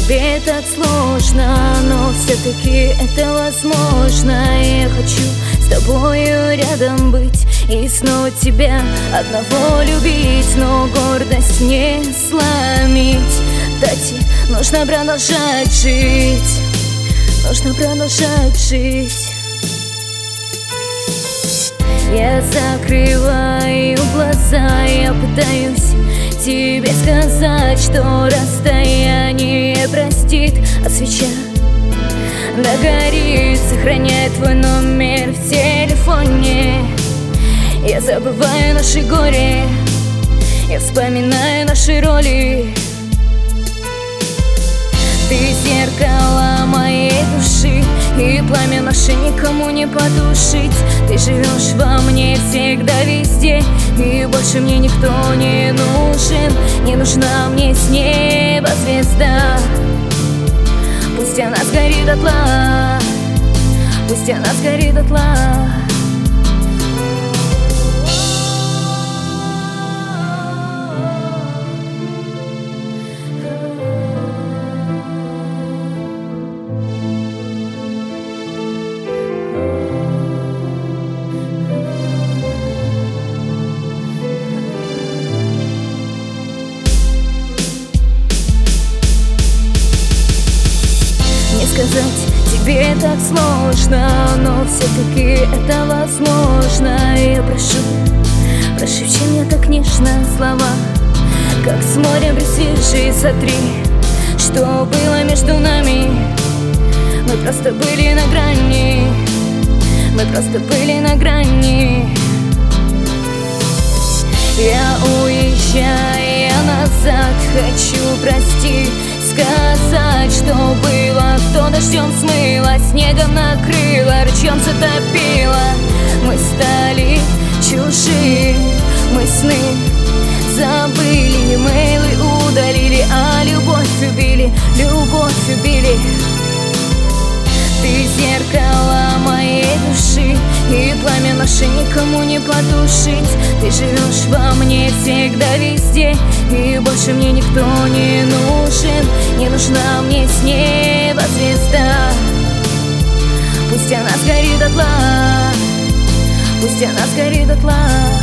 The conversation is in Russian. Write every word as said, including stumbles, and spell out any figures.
тебе так сложно, но все-таки это возможно. Я хочу с тобою рядом быть и снова тебя одного любить, но гордость не сломить. Тати, нужно продолжать жить, нужно продолжать жить. Я закрываю глаза, я пытаюсь тебе сказать, что расстояние простит, а свеча догорит, сохраняет твой номер в телефоне. Я забываю наши горе, я вспоминаю наши роли. Ты зеркало моей души, и пламя наше никому не потушить. Ты живешь во мне всегда, везде, и больше мне никто не нужен. Не нужна мне с неба звезда. Пусть она сгорит дотла, пусть она сгорит дотла. Сказать тебе так сложно, но все-таки это возможно. Я прошу, прошепчи мне так нежно слова, как с моря присвежи, сотри, что было между нами. Мы просто были на грани, мы просто были на грани. Я уезжая назад хочу простить, сказать, что было, то дождем смыло, снегом накрыло, ручьем затопило. Мы стали чужие, мы сны забыли, мейлы удалили, а любовь убили, любовь убили. Ты зеркало моей души, и пламя наше никому не потушить. Ты живешь во мне всегда, везде, и больше мне никто не нужен. Не нужна мне с неба звезда. Пусть она сгорит дотла, пусть она сгорит дотла.